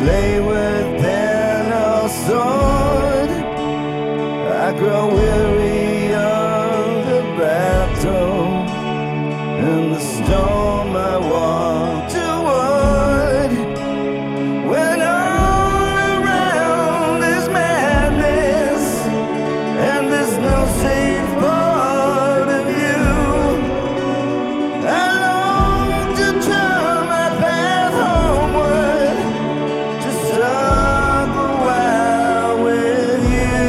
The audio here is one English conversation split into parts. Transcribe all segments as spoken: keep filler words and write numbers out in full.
play with pen or sword. I grow weary of the battle and the storm I walk toward. When all around is madness and there's no safe part of you, I long to turn my path homeward, to stop a while with you.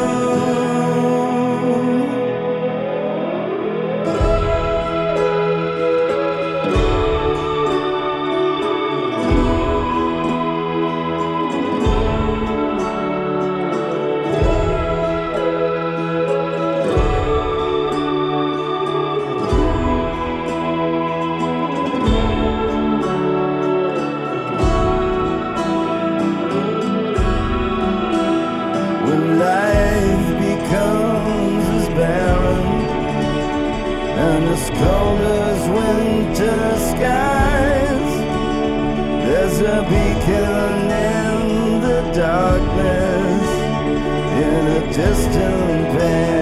When life becomes as barren and as cold as winter skies, there's a beacon in the darkness in a distant paradise.